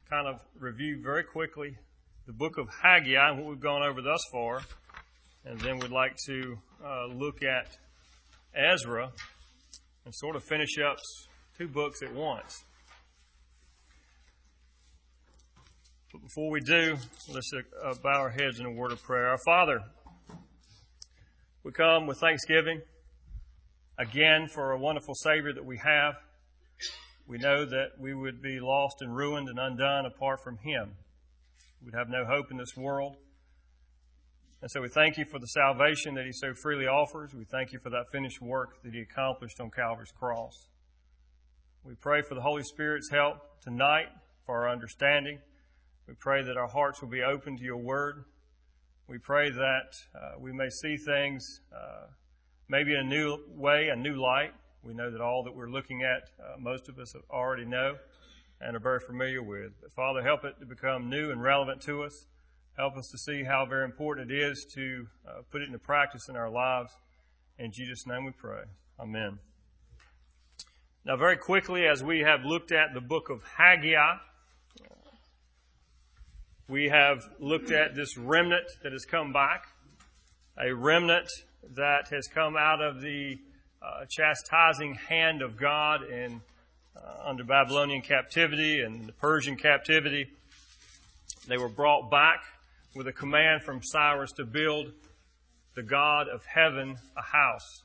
kind of review very quickly the book of Haggai and what we've gone over thus far. And then we'd like to look at Ezra and sort of finish up two books at once. But before we do, let's bow our heads in a word of prayer. Our Father, we come with thanksgiving again for a wonderful Savior that we have. We know that we would be lost and ruined and undone apart from Him. We'd have no hope in this world. And so we thank You for the salvation that He so freely offers. We thank You for that finished work that He accomplished on Calvary's cross. We pray for the Holy Spirit's help tonight for our understanding. We pray that our hearts will be open to Your Word. We pray that we may see things maybe in a new way, a new light. We know that all that we're looking at, most of us already know and are very familiar with. But Father, help it to become new and relevant to us. Help us to see how very important it is to put it into practice in our lives. In Jesus' name we pray. Amen. Now, very quickly, as we have looked at the book of Haggai, we have looked at this remnant that has come back, a remnant that has come out of the chastising hand of God in under Babylonian captivity and the Persian captivity. They were brought back with a command from Cyrus to build the God of heaven a house.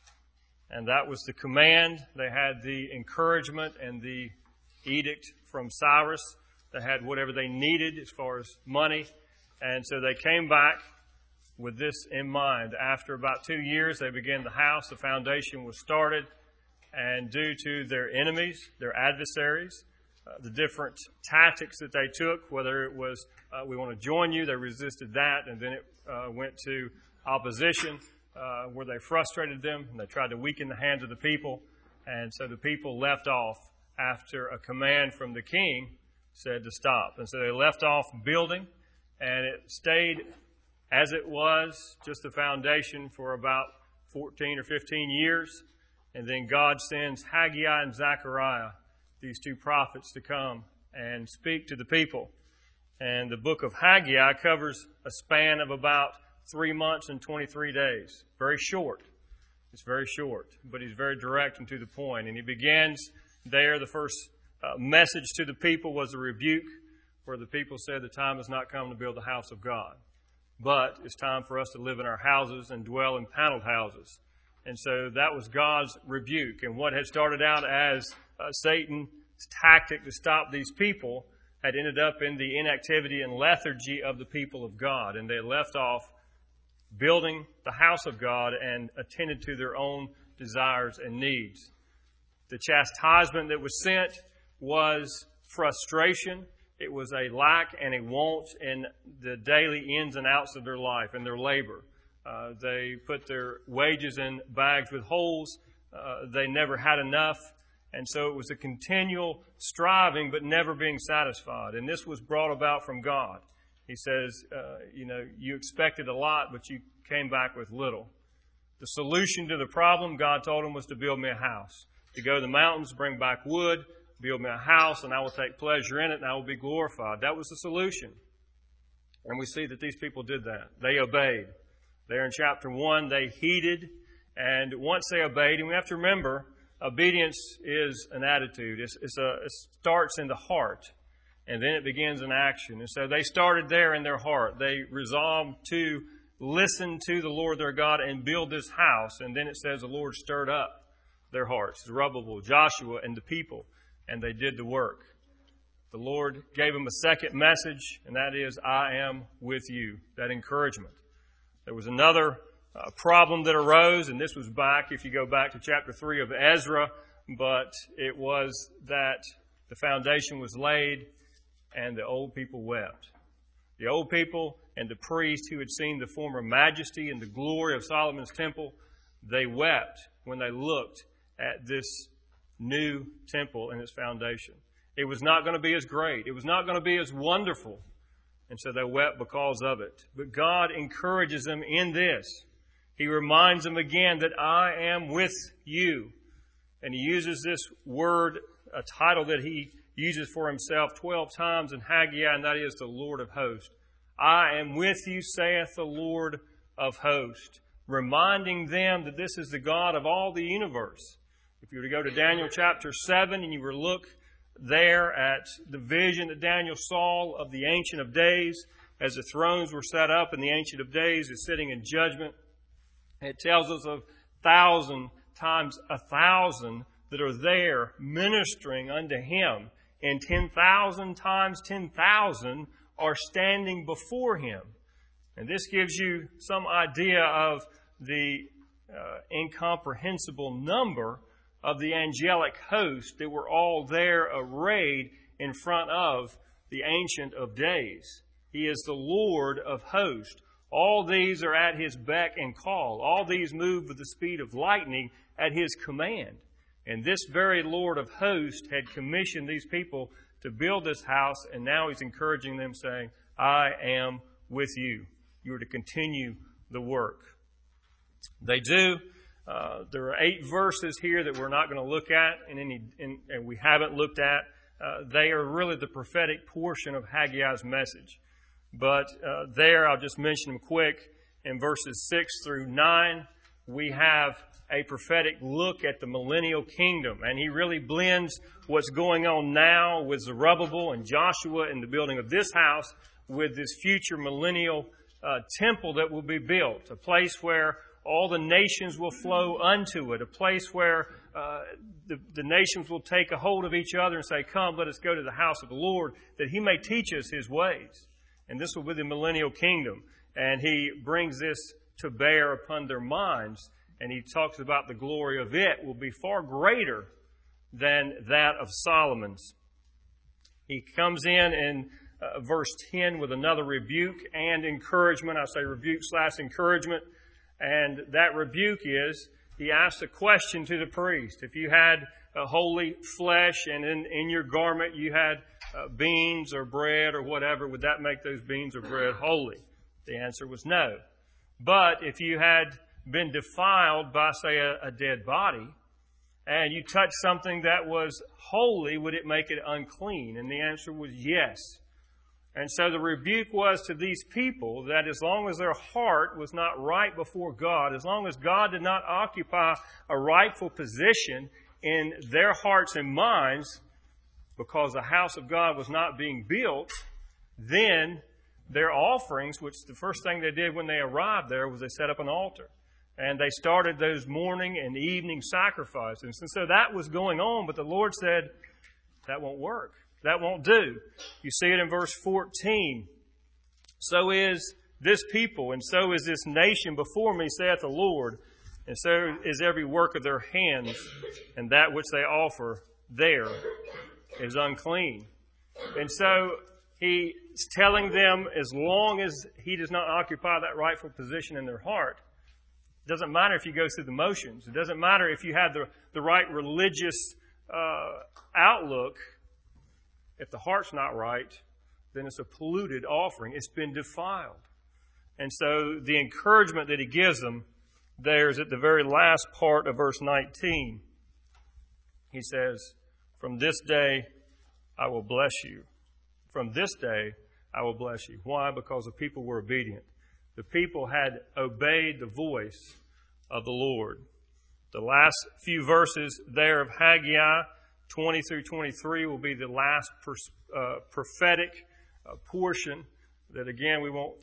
And that was the command. They had the encouragement and the edict from Cyrus. They had whatever they needed as far as money. And so they came back with this in mind. After about 2 years, they began the house. The foundation was started. And due to their enemies, their adversaries, the different tactics that they took, whether it was, we want to join you, they resisted that. And then it went to opposition, where they frustrated them and they tried to weaken the hands of the people. And so the people left off after a command from the king said to stop. And so they left off building, and it stayed as it was, just the foundation, for about 14 or 15 years. And then God sends Haggai and Zechariah, these two prophets, to come and speak to the people. And the book of Haggai covers a span of about 3 months and 23 days. Very short. It's very short, but he's very direct and to the point. And he begins there. The first message to the people was a rebuke, where the people said the time has not come to build the house of God, but it's time for us to live in our houses and dwell in paneled houses. And so that was God's rebuke. And what had started out as Satan's tactic to stop these people had ended up in the inactivity and lethargy of the people of God. And they left off building the house of God and attended to their own desires and needs. The chastisement that was sent was frustration. It was a lack and a want in the daily ins and outs of their life and their labor. They put their wages in bags with holes. They never had enough. And so it was a continual striving but never being satisfied. And this was brought about from God. He says, you expected a lot, but you came back with little. The solution to the problem, God told him, was to build me a house. To go to the mountains, bring back wood, build me a house, and I will take pleasure in it, and I will be glorified. That was the solution. And we see that these people did that. They obeyed. There in chapter 1, they heeded, and once they obeyed, and we have to remember, obedience is an attitude. It starts in the heart, and then it begins in action. And so they started there in their heart. They resolved to listen to the Lord their God and build this house. And then it says the Lord stirred up their hearts, Zerubbabel, Joshua, and the people, and they did the work. The Lord gave them a second message, and that is, I am with you, that encouragement. There was another problem that arose, and this was back, if you go back to chapter 3 of Ezra, but it was that the foundation was laid and the old people wept. The old people and the priests who had seen the former majesty and the glory of Solomon's temple, they wept when they looked at this new temple and its foundation. It was not going to be as great. It was not going to be as wonderful. And so they wept because of it. But God encourages them in this. He reminds them again that I am with you. And He uses this word, a title that He uses for himself 12 times in Haggai, and that is the Lord of hosts. I am with you, saith the Lord of hosts, reminding them that this is the God of all the universe. If you were to go to Daniel chapter 7 and you were to look there at the vision that Daniel saw of the Ancient of Days, as the thrones were set up and the Ancient of Days is sitting in judgment, it tells us of 1,000 times 1,000 that are there ministering unto him, and 10,000 times 10,000 are standing before him. And this gives you some idea of the incomprehensible number of the angelic host that were all there arrayed in front of the Ancient of Days. He is the Lord of hosts. All these are at his beck and call. All these move with the speed of lightning at his command. And this very Lord of hosts had commissioned these people to build this house, and now he's encouraging them, saying, I am with you. You are to continue the work. They do. There are 8 verses here that we're not going to look at, and we haven't looked at. They are really the prophetic portion of Haggai's message. But there, I'll just mention them quick. In verses 6 through 9, we have a prophetic look at the millennial kingdom. And he really blends what's going on now with Zerubbabel and Joshua in the building of this house with this future millennial temple that will be built, a place where all the nations will flow unto it, a place where the nations will take a hold of each other and say, come, let us go to the house of the Lord, that he may teach us his ways. And this will be the millennial kingdom. And he brings this to bear upon their minds. And he talks about the glory of it will be far greater than that of Solomon's. He comes in verse 10 with another rebuke and encouragement. I say rebuke/encouragement. And that rebuke is, he asks a question to the priest. If you had a holy flesh and in your garment you had beans or bread or whatever, would that make those beans or bread holy? The answer was no. But if you had been defiled by, say, a dead body, and you touched something that was holy, would it make it unclean? And the answer was yes. And so the rebuke was to these people that as long as their heart was not right before God, as long as God did not occupy a rightful position in their hearts and minds, because the house of God was not being built, then their offerings, which the first thing they did when they arrived there was they set up an altar. And they started those morning and evening sacrifices. And so that was going on, but the Lord said, that won't work. That won't do. You see it in verse 14. So is this people, and so is this nation before me, saith the Lord, and so is every work of their hands, and that which they offer there is unclean. And so he's telling them, as long as he does not occupy that rightful position in their heart, it doesn't matter if you go through the motions. It doesn't matter if you have the right religious outlook. If the heart's not right, then it's a polluted offering. It's been defiled. And so the encouragement that he gives them there is at the very last part of verse 19. He says, from this day I will bless you. From this day I will bless you. Why? Because the people were obedient. The people had obeyed the voice of the Lord. The last few verses there of Haggai, 20 through 23, will be the last prophetic portion that, again, we won't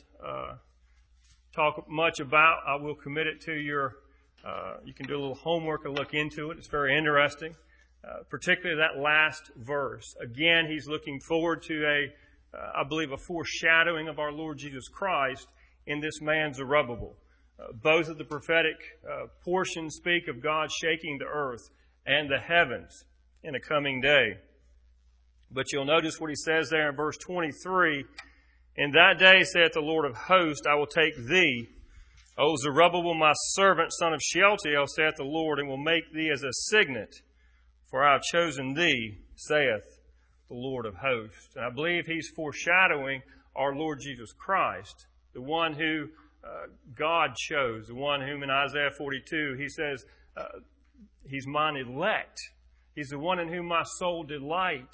talk much about. I will commit it to you can do a little homework and look into it. It's very interesting, particularly that last verse. Again, he's looking forward to I believe, a foreshadowing of our Lord Jesus Christ in this man Zerubbabel. Both of the prophetic portions speak of God shaking the earth and the heavens in a coming day. But you'll notice what he says there in verse 23. In that day, saith the Lord of hosts, I will take thee, O Zerubbabel, my servant, son of Shealtiel, saith the Lord, and will make thee as a signet, for I have chosen thee, saith the Lord of hosts. And I believe he's foreshadowing our Lord Jesus Christ, the one who God chose, the one whom in Isaiah 42 he says, he's mine elect. He's the one in whom my soul delights.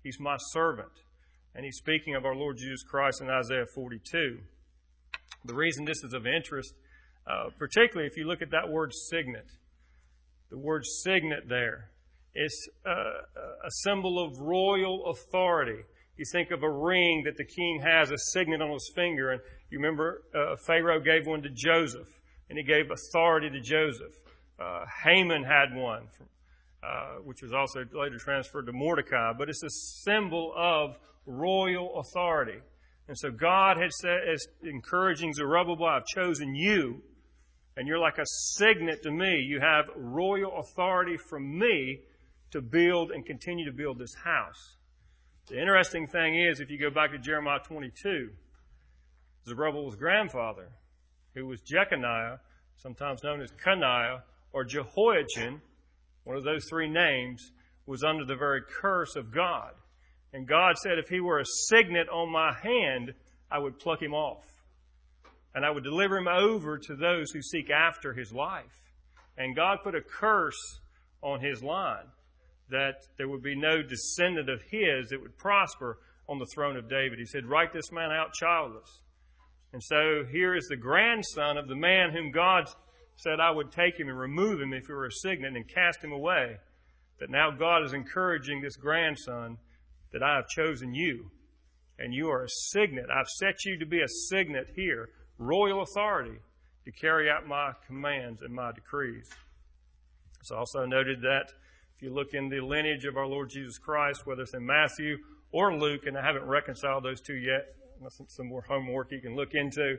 He's my servant. And he's speaking of our Lord Jesus Christ in Isaiah 42. The reason this is of interest, particularly if you look at that word signet, the word signet there, it's a symbol of royal authority. You think of a ring that the king has, a signet on his finger, and you remember Pharaoh gave one to Joseph, and he gave authority to Joseph. Haman had one, which was also later transferred to Mordecai, but it's a symbol of royal authority. And so God had said, as encouraging Zerubbabel, I've chosen you, and you're like a signet to me. You have royal authority from me to build and continue to build this house. The interesting thing is, if you go back to Jeremiah 22, Zerubbabel's grandfather, who was Jeconiah, sometimes known as Coniah, or Jehoiachin, one of those three names, was under the very curse of God. And God said, if he were a signet on my hand, I would pluck him off. And I would deliver him over to those who seek after his life. And God put a curse on his line, that there would be no descendant of his that would prosper on the throne of David. He said, write this man out childless. And so here is the grandson of the man whom God said I would take him and remove him if he were a signet and cast him away. That now God is encouraging this grandson that I have chosen you, and you are a signet. I've set you to be a signet here, royal authority, to carry out my commands and my decrees. It's also noted that if you look in the lineage of our Lord Jesus Christ, whether it's in Matthew or Luke, and I haven't reconciled those two yet, some more homework you can look into,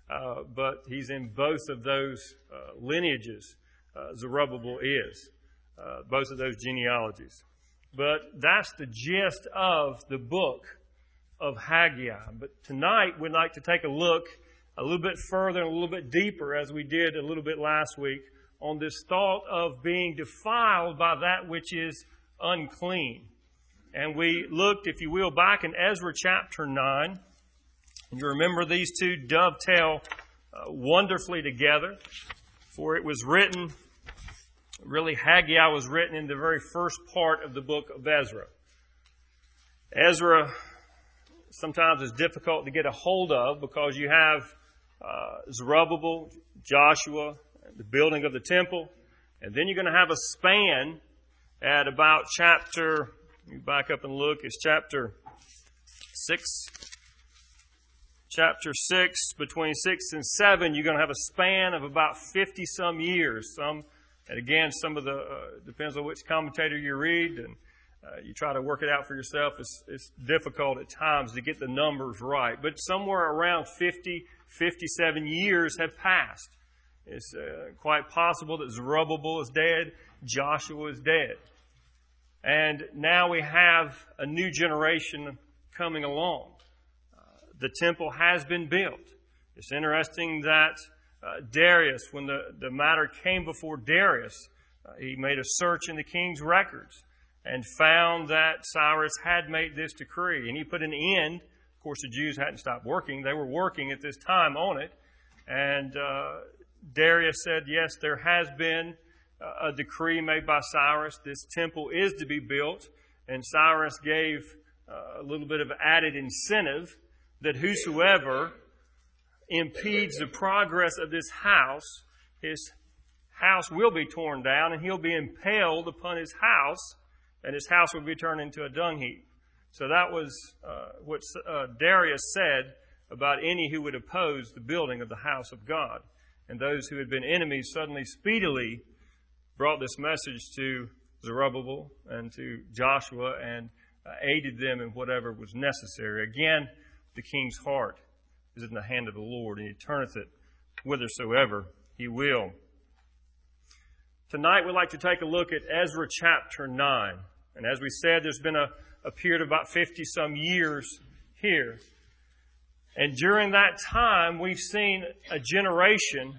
but he's in both of those lineages, Zerubbabel is, both of those genealogies. But that's the gist of the book of Haggai. But tonight we'd like to take a look a little bit further and a little bit deeper, as we did a little bit last week, on this thought of being defiled by that which is unclean. And we looked, if you will, back in Ezra chapter 9. And you remember these two dovetail wonderfully together. For it was written, really Haggai was written in the very first part of the book of Ezra. Ezra sometimes is difficult to get a hold of because you have Zerubbabel, Joshua, the building of the temple, and then you're going to have a span at about chapter, you back up and look, it's chapter 6. Chapter 6, between 6 and 7, you're going to have a span of about 50 some years. And again, some of the, depends on which commentator you read, and you try to work it out for yourself. It's difficult at times to get the numbers right. But somewhere around 50, 57 years have passed. It's quite possible that Zerubbabel is dead, Joshua is dead. And now we have a new generation coming along. The temple has been built. It's interesting that Darius, when the matter came before Darius, he made a search in the king's records and found that Cyrus had made this decree. And he put an end. Of course, the Jews hadn't stopped working. They were working at this time on it. And Darius said, yes, there has been a decree made by Cyrus. This temple is to be built. And Cyrus gave a little bit of added incentive that whosoever impedes the progress of this house, his house will be torn down, and he'll be impaled upon his house, and his house will be turned into a dung heap. So that was what Darius said about any who would oppose the building of the house of God. And those who had been enemies suddenly, speedily brought this message to Zerubbabel and to Joshua and aided them in whatever was necessary. Again, the king's heart is in the hand of the Lord, and he turneth it whithersoever he will. Tonight we'd like to take a look at Ezra chapter 9. And as we said, there's been a period of about 50 some years here. And during that time, we've seen a generation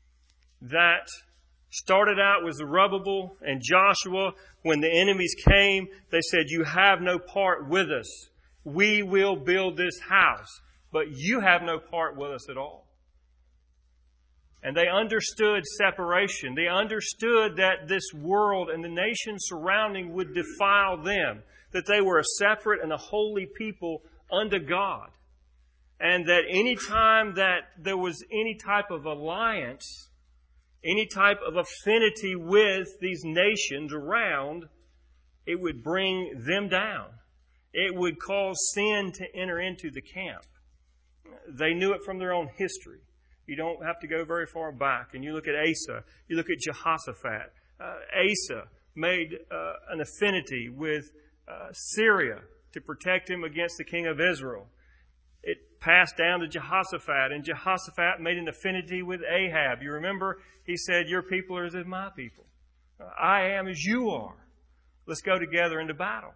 that started out with Zerubbabel and Joshua. When the enemies came, they said, you have no part with us. We will build this house, but you have no part with us at all. And they understood separation. They understood that this world and the nations surrounding would defile them, that they were a separate and a holy people unto God. And that any time that there was any type of alliance, any type of affinity with these nations around, it would bring them down. It would cause sin to enter into the camp. They knew it from their own history. You don't have to go very far back. And you look at Asa, you look at Jehoshaphat. Asa made an affinity with Syria to protect him against the king of Israel. It passed down to Jehoshaphat, and Jehoshaphat made an affinity with Ahab. You remember, he said, your people are as my people. I am as you are. Let's go together into battle.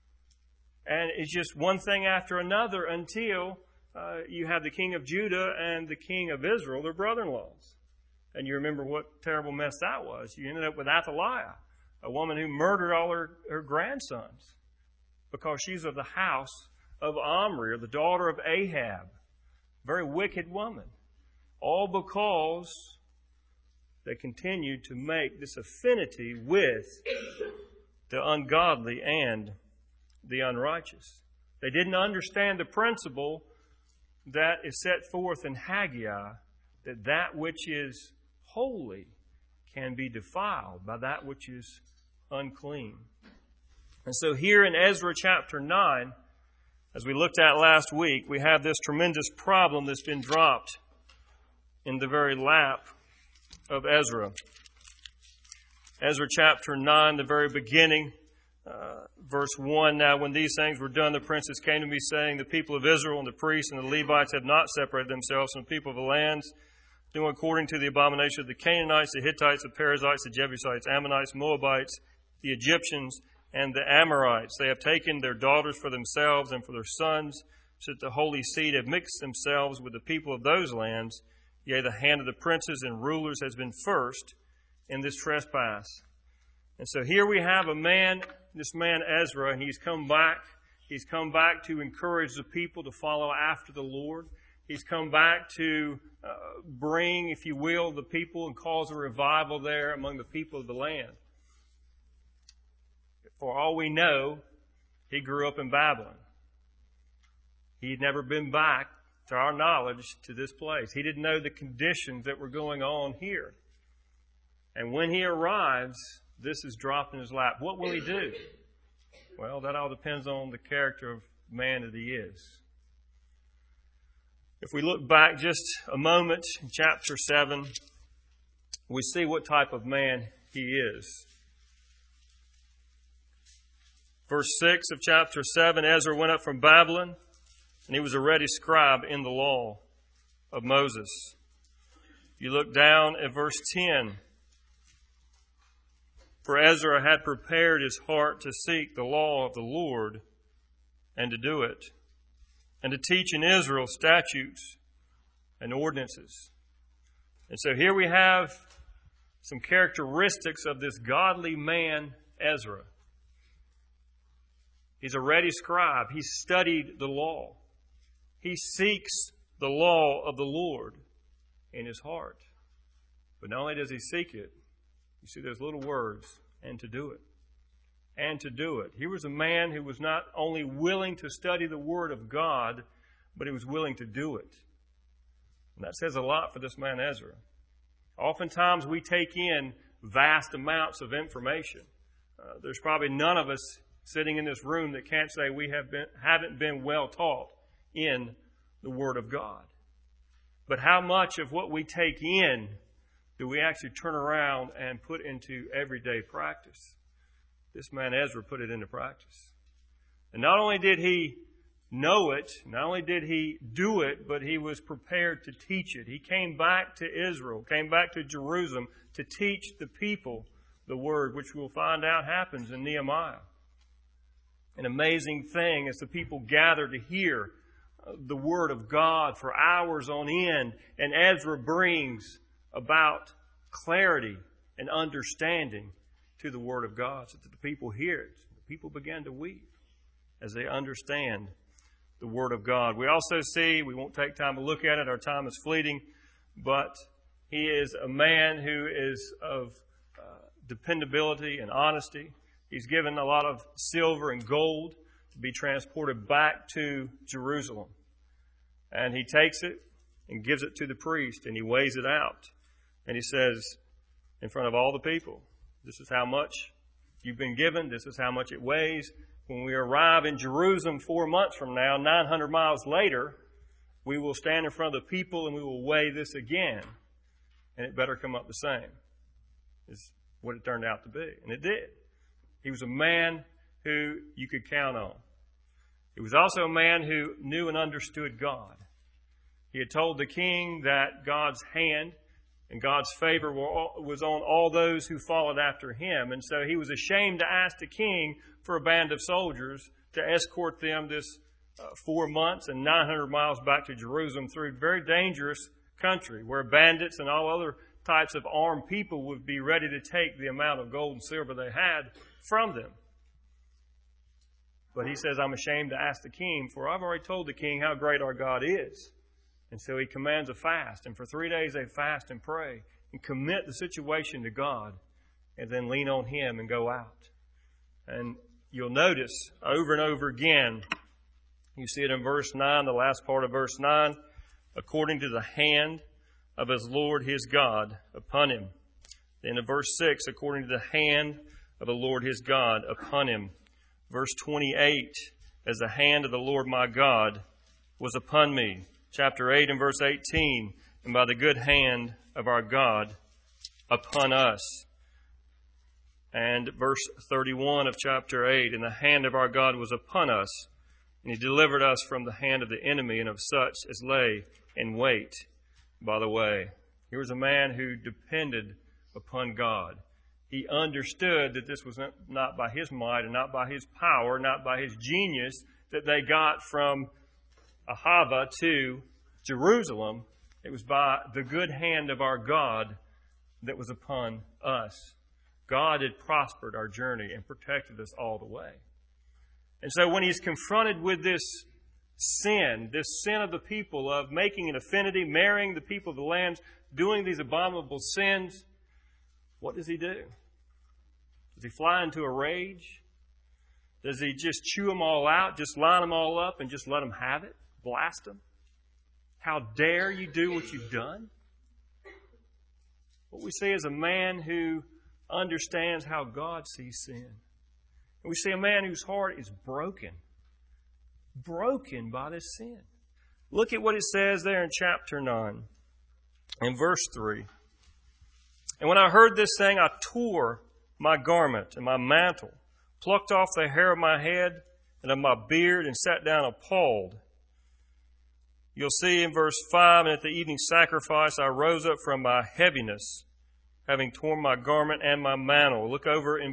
And it's just one thing after another until you have the king of Judah and the king of Israel, their brother-in-laws. And you remember what terrible mess that was. You ended up with Athaliah, a woman who murdered all her grandsons because she's of the house of Omri, or the daughter of Ahab. Very wicked woman. All because they continued to make this affinity with the ungodly and the unrighteous. They didn't understand the principle that is set forth in Haggai, that which is holy can be defiled by that which is unclean. And so here in Ezra chapter 9, as we looked at last week, we have this tremendous problem that's been dropped in the very lap of Ezra. Ezra chapter 9, the very beginning, verse 1, now when these things were done, the princes came to me, saying, the people of Israel and the priests and the Levites have not separated themselves from the people of the lands, doing according to the abomination of the Canaanites, the Hittites, the Perizzites, the Jebusites, Ammonites, Moabites, the Egyptians, and the Amorites. They have taken their daughters for themselves and for their sons, so that the holy seed have mixed themselves with the people of those lands. Yea, the hand of the princes and rulers has been first in this trespass. And so here we have this man Ezra, and he's come back. He's come back to encourage the people to follow after the Lord. He's come back to bring, if you will, the people and cause a revival there among the people of the land. For all we know, he grew up in Babylon. He'd never been back, to our knowledge, to this place. He didn't know the conditions that were going on here. And when he arrives, this is dropped in his lap. What will he do? Well, that all depends on the character of man that he is. If we look back just a moment in chapter 7, we see what type of man he is. Verse 6 of chapter 7, Ezra went up from Babylon, and he was a ready scribe in the law of Moses. You look down at verse 10. For Ezra had prepared his heart to seek the law of the Lord and to do it, and to teach in Israel statutes and ordinances. And so here we have some characteristics of this godly man, Ezra. He's a ready scribe. He studied the law. He seeks the law of the Lord in his heart. But not only does he seek it, you see those little words, and to do it. And to do it. He was a man who was not only willing to study the Word of God, but he was willing to do it. And that says a lot for this man Ezra. Oftentimes we take in vast amounts of information. There's probably none of us sitting in this room that can't say we haven't been well taught in the Word of God. But how much of what we take in do we actually turn around and put into everyday practice? This man Ezra put it into practice. And not only did he know it, not only did he do it, but he was prepared to teach it. He came back to Israel, came back to Jerusalem to teach the people the Word, which we'll find out happens in Nehemiah. An amazing thing as the people gather to hear the Word of God for hours on end, and Ezra brings about clarity and understanding to the Word of God so that the people hear it. The people begin to weep as they understand the Word of God. We also see, we won't take time to look at it, our time is fleeting, but He is a man who is of dependability and honesty. He's given a lot of silver and gold to be transported back to Jerusalem. And he takes it and gives it to the priest, and he weighs it out. And he says, in front of all the people, this is how much you've been given. This is how much it weighs. When we arrive in Jerusalem 4 months from now, 900 miles later, we will stand in front of the people and we will weigh this again. And it better come up the same, is what it turned out to be. And it did. He was a man who you could count on. He was also a man who knew and understood God. He had told the king that God's hand and God's favor was on all those who followed after him. And so he was ashamed to ask the king for a band of soldiers to escort them this 4 months and 900 miles back to Jerusalem through very dangerous country where bandits and all other types of armed people would be ready to take the amount of gold and silver they had from them. But he says, I'm ashamed to ask the king, for I've already told the king how great our God is. And so he commands a fast. And for 3 days they fast and pray and commit the situation to God and then lean on him and go out. And you'll notice over and over again, you see it in verse 9, the last part of verse 9, according to the hand of his Lord his God upon him. Then in verse 6, according to the hand of the Lord his God upon him. Verse 28, as the hand of the Lord my God was upon me. Chapter 8 and verse 18, and by the good hand of our God upon us. And verse 31 of chapter 8, and the hand of our God was upon us, and he delivered us from the hand of the enemy and of such as lay in wait by the way. Here was a man who depended upon God. He understood that this was not by his might and not by his power, not by his genius that they got from Ahava to Jerusalem. It was by the good hand of our God that was upon us. God had prospered our journey and protected us all the way. And so when he's confronted with this sin of the people of making an affinity, marrying the people of the lands, doing these abominable sins, what does he do? Does he fly into a rage? Does he just chew them all out, just line them all up and just let them have it? Blast them? How dare you do what you've done? What we see is a man who understands how God sees sin. And we see a man whose heart is broken by this sin. Look at what it says there in chapter 9, in verse 3. And when I heard this saying, I tore my garment and my mantle, plucked off the hair of my head and of my beard, and sat down appalled. You'll see in verse 5, and at the evening sacrifice I rose up from my heaviness, having torn my garment and my mantle. Look over in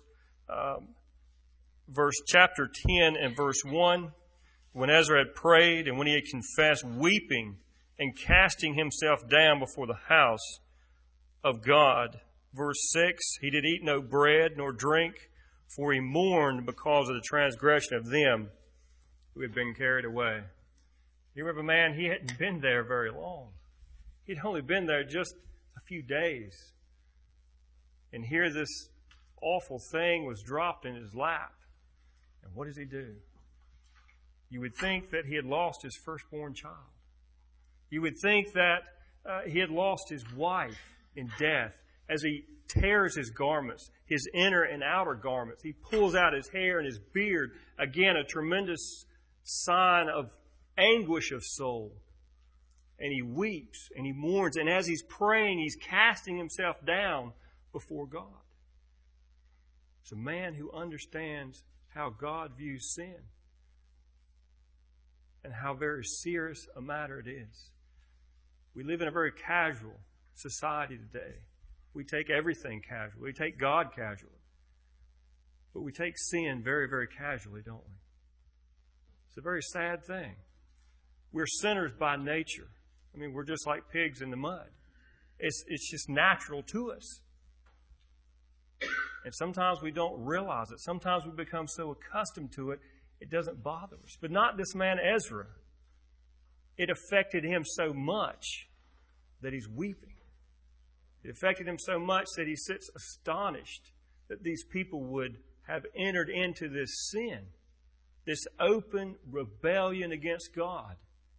chapter 10 and verse 1. When Ezra had prayed and when he had confessed, weeping and casting himself down before the house of God. Verse 6, he did eat no bread nor drink, for he mourned because of the transgression of them who had been carried away. You remember, man, he hadn't been there very long. He'd only been there just a few days. And here this awful thing was dropped in his lap. And what does he do? You would think that he had lost his firstborn child. You would think that he had lost his wife in death. As he tears his garments, his inner and outer garments, he pulls out his hair and his beard. Again, a tremendous sign of anguish of soul. And he weeps and he mourns. And as he's praying, he's casting himself down before God. It's a man who understands how God views sin and how very serious a matter it is. We live in a very casual society today. We take everything casually. We take God casually. But we take sin very, very casually, don't we? It's a very sad thing. We're sinners by nature. I mean, we're just like pigs in the mud. It's just natural to us. And sometimes we don't realize it. Sometimes we become so accustomed to it, it doesn't bother us. But not this man Ezra. It affected him so much that he's weeping. It affected him so much that he sits astonished that these people would have entered into this sin, this open rebellion against God,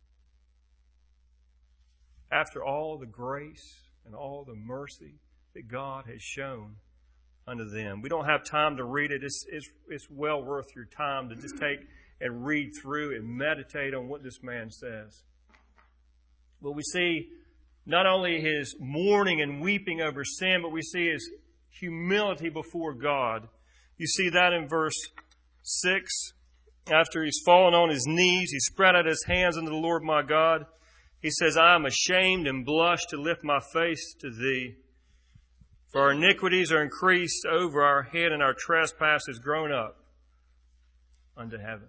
after all the grace and all the mercy that God has shown unto them. We don't have time to read it. It's well worth your time to just take and read through and meditate on what this man says. Well, we see not only his mourning and weeping over sin, but we see his humility before God. You see that in verse 6. After he's fallen on his knees, he spread out his hands unto the Lord my God. He says, I am ashamed and blush to lift my face to thee. For our iniquities are increased over our head, and our trespasses grown up unto heaven.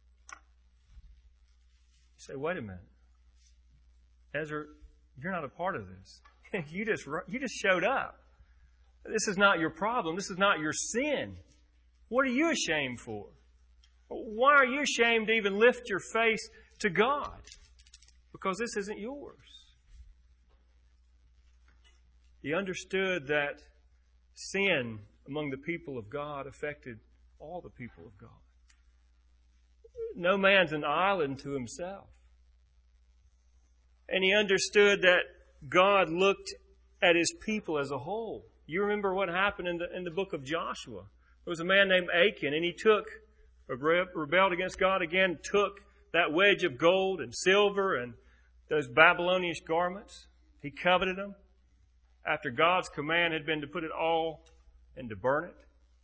You say, wait a minute. Ezra, you're not a part of this. You just showed up. This is not your problem. This is not your sin. What are you ashamed for? Why are you ashamed to even lift your face to God? Because this isn't yours. He understood that sin among the people of God affected all the people of God. No man's an island to himself. And he understood that God looked at his people as a whole. You remember what happened in the book of Joshua. There was a man named Achan, and he rebelled against God again, took that wedge of gold and silver and those Babylonian garments. He coveted them after God's command had been to put it all and to burn it.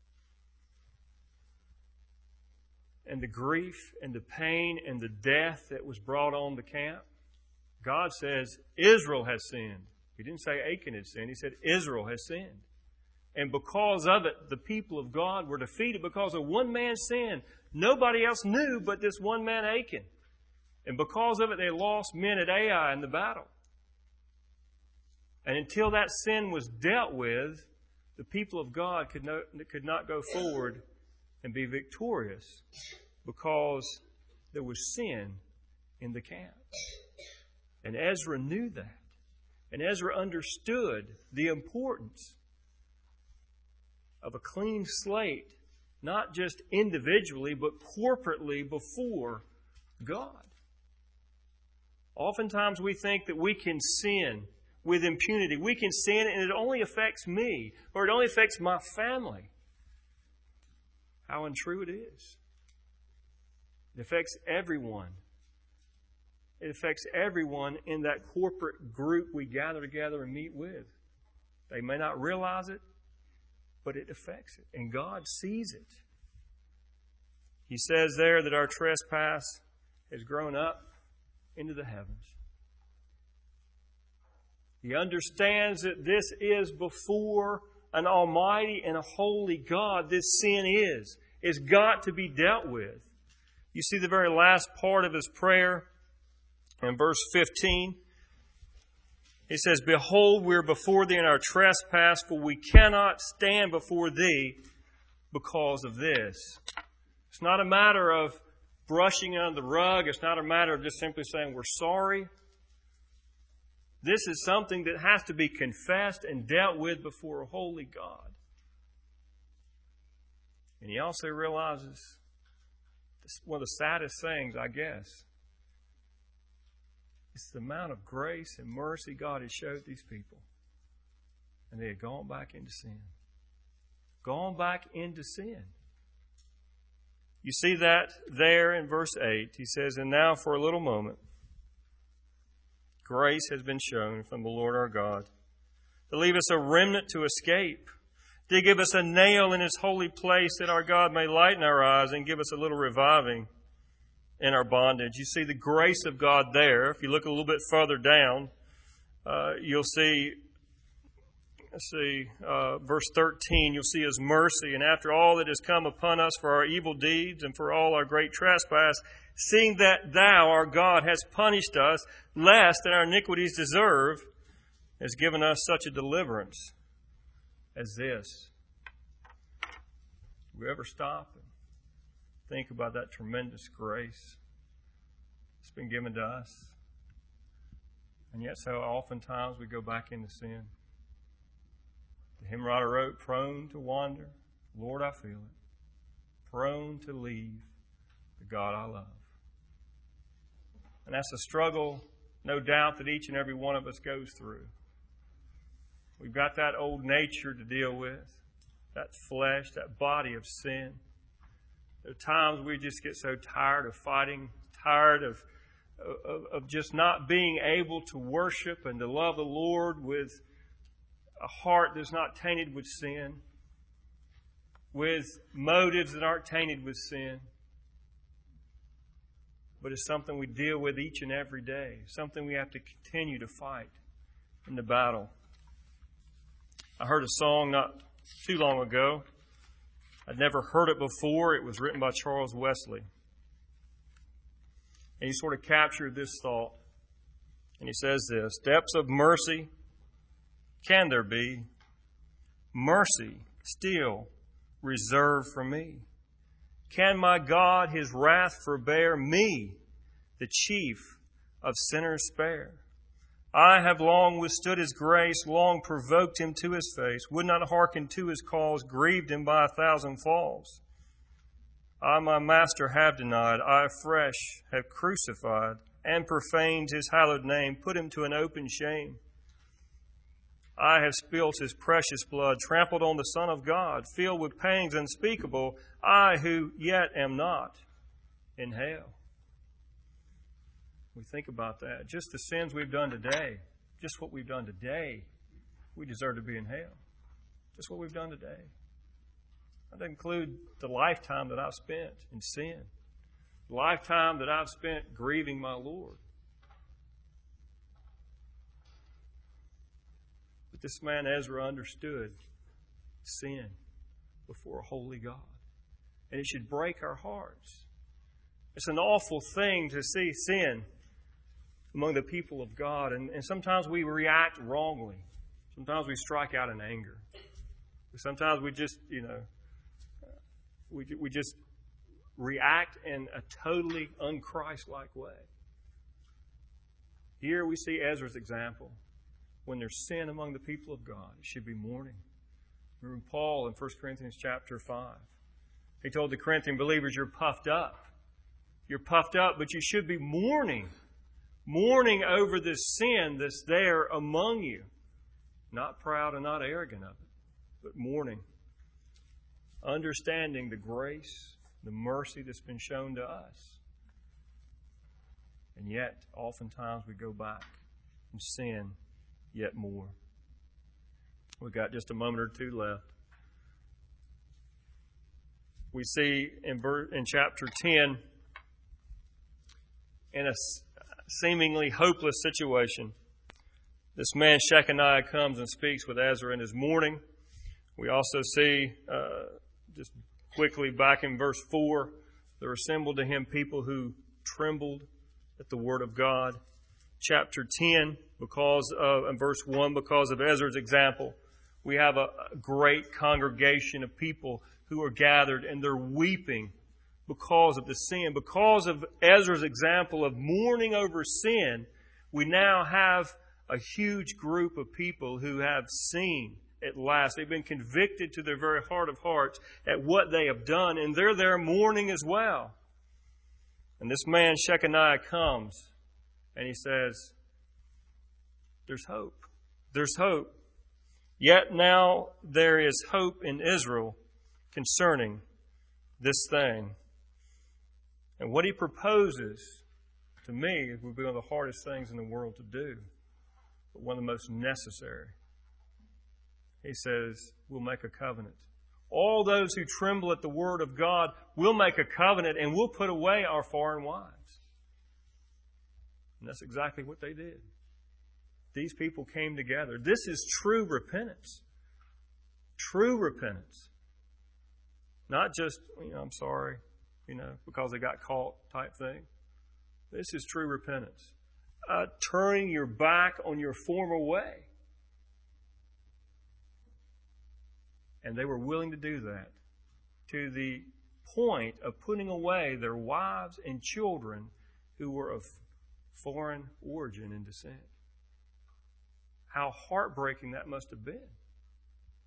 And the grief and the pain and the death that was brought on the camp. God says, Israel has sinned. He didn't say Achan had sinned. He said, Israel has sinned. And because of it, the people of God were defeated because of one man's sin. Nobody else knew but this one man, Achan. And because of it, they lost men at Ai in the battle. And until that sin was dealt with, the people of God could not go forward and be victorious because there was sin in the camp. And Ezra knew that. And Ezra understood the importance of a clean slate, not just individually, but corporately before God. Oftentimes we think that we can sin with impunity. We can sin and it only affects me, or it only affects my family. How untrue it is. It affects everyone. It affects everyone in that corporate group we gather together and meet with. They may not realize it, but it affects it. And God sees it. He says there that our trespass has grown up into the heavens. He understands that this is before an almighty and a holy God. This sin is. It's got to be dealt with. You see the very last part of his prayer in verse 15. He says, Behold, we are before thee in our trespass, for we cannot stand before thee because of this. It's not a matter of brushing under the rug. It's not a matter of just simply saying we're sorry. This is something that has to be confessed and dealt with before a holy God. And he also realizes one of the saddest things, I guess, it's the amount of grace and mercy God has showed these people. And they had gone back into sin. Gone back into sin. You see that there in verse 8. He says, And now for a little moment, grace has been shown from the Lord our God to leave us a remnant to escape, to give us a nail in His holy place that our God may lighten our eyes and give us a little reviving in our bondage. You see the grace of God there. If you look a little bit further down, you'll see verse 13, you'll see His mercy. And after all that has come upon us for our evil deeds and for all our great trespass, seeing that Thou, our God, hast punished us less than our iniquities deserve, has given us such a deliverance as this. Do we ever stop and think about that tremendous grace that's been given to us? And yet so oftentimes we go back into sin. The hymn writer wrote, prone to wander, Lord, I feel it. Prone to leave the God I love. And that's a struggle, no doubt, that each and every one of us goes through. We've got that old nature to deal with, that flesh, that body of sin. There are times we just get so tired of fighting, tired of just not being able to worship and to love the Lord with a heart that's not tainted with sin, with motives that aren't tainted with sin. But it's something we deal with each and every day, something we have to continue to fight in the battle. I heard a song not too long ago. I'd never heard it before. It was written by Charles Wesley. And he sort of captured this thought. And he says this, depths of mercy can there be? Mercy still reserved for me. Can my God his wrath forbear me, the chief of sinners spare? I have long withstood his grace, long provoked him to his face, would not hearken to his calls, grieved him by 1,000 falls. I my master have denied, I afresh have crucified, and profaned his hallowed name, put him to an open shame. I have spilt his precious blood, trampled on the Son of God, filled with pangs unspeakable, I who yet am not in hell. We think about that. Just the sins we've done today, just what we've done today, we deserve to be in hell. Just what we've done today. That includes the lifetime that I've spent in sin, the lifetime that I've spent grieving my Lord. But this man Ezra understood sin before a holy God. And it should break our hearts. It's an awful thing to see sin among the people of God. And sometimes we react wrongly. Sometimes we strike out in anger. Sometimes we just, we just react in a totally un-Christ-like way. Here we see Ezra's example. When there's sin among the people of God, it should be mourning. Remember Paul in 1 Corinthians chapter 5. He told the Corinthian believers, you're puffed up. You're puffed up, but you should be mourning. Mourning over this sin that's there among you. Not proud and not arrogant of it, but mourning. Understanding the grace, the mercy that's been shown to us. And yet, oftentimes we go back and sin yet more. We've got just a moment or two left. We see in chapter 10, in a seemingly hopeless situation, this man Shechaniah comes and speaks with Ezra in his mourning. We also see, just quickly back in verse 4, there were assembled to him people who trembled at the word of God. Chapter 10, in verse 1, because of Ezra's example, we have a great congregation of people who are gathered and they're weeping because of the sin. Because of Ezra's example of mourning over sin, we now have a huge group of people who have seen at last. They've been convicted to their very heart of hearts at what they have done, and they're there mourning as well. And this man Shechaniah comes and he says, there's hope. There's hope. Yet now there is hope in Israel concerning this thing. And what he proposes to me would be one of the hardest things in the world to do, but one of the most necessary. He says, we'll make a covenant. All those who tremble at the word of God will make a covenant and we'll put away our foreign wives. And that's exactly what they did. These people came together. This is true repentance. True repentance. Not just, I'm sorry, because they got caught type thing. This is true repentance. Turning your back on your former way. And they were willing to do that to the point of putting away their wives and children who were of foreign origin and descent. How heartbreaking that must have been.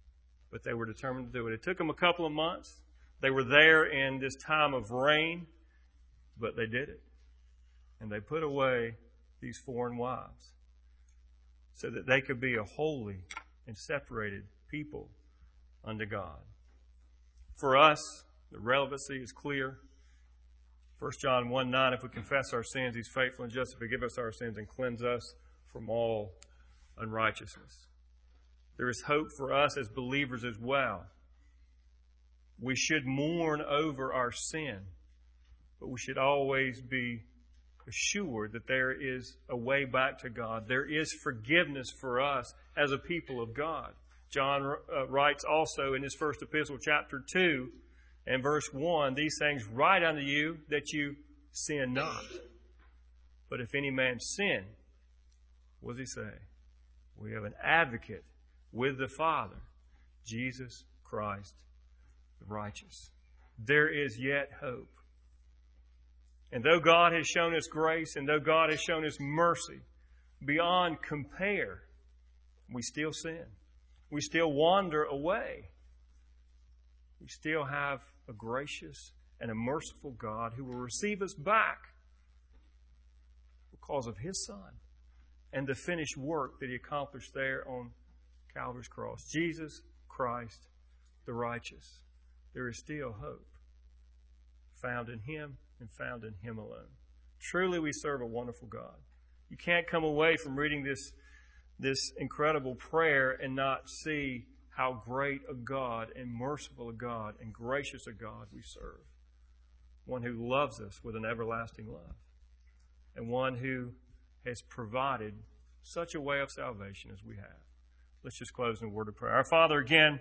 but they were determined to do it. It took them a couple of months. They were there in this time of rain, but they did it. And they put away these foreign wives so that they could be a holy and separated people unto God. For us, the relevancy is clear. 1 John 1:9, if we confess our sins, He's faithful and just to forgive us our sins and cleanse us from all unrighteousness. There is hope for us as believers as well. We should mourn over our sin, but we should always be assured that there is a way back to God. There is forgiveness for us as a people of God. John writes also in his first epistle, chapter 2 and verse 1, these things write unto you that you sin not. But if any man sin, what does he say? We have an advocate with the Father, Jesus Christ the righteous. There is yet hope. And though God has shown us grace, and though God has shown us mercy beyond compare, we still sin. We still wander away. We still have a gracious and a merciful God who will receive us back because of His Son and the finished work that He accomplished there on Calvary's cross. Jesus Christ the righteous. There is still hope found in Him and found in Him alone. Truly we serve a wonderful God. You can't come away from reading this incredible prayer and not see how great a God and merciful a God and gracious a God we serve. One who loves us with an everlasting love. And one who has provided such a way of salvation as we have. Let's just close in a word of prayer. Our Father, again,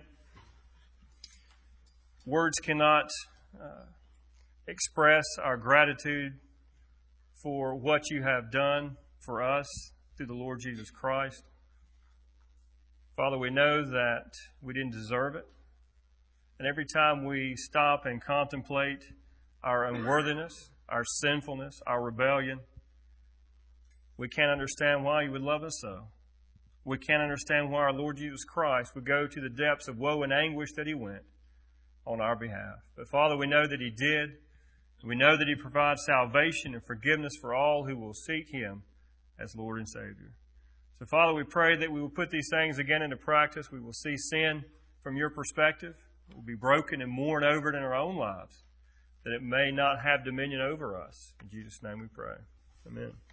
words cannot express our gratitude for what you have done for us through the Lord Jesus Christ. Father, we know that we didn't deserve it. And every time we stop and contemplate our unworthiness, our sinfulness, our rebellion, we can't understand why you would love us so. We can't understand why our Lord Jesus Christ would go to the depths of woe and anguish that He went on our behalf. But Father, we know that He did. We know that He provides salvation and forgiveness for all who will seek Him as Lord and Savior. So Father, we pray that we will put these things again into practice. We will see sin from your perspective. It will be broken and mourn over it in our own lives, that it may not have dominion over us. In Jesus' name we pray. Amen.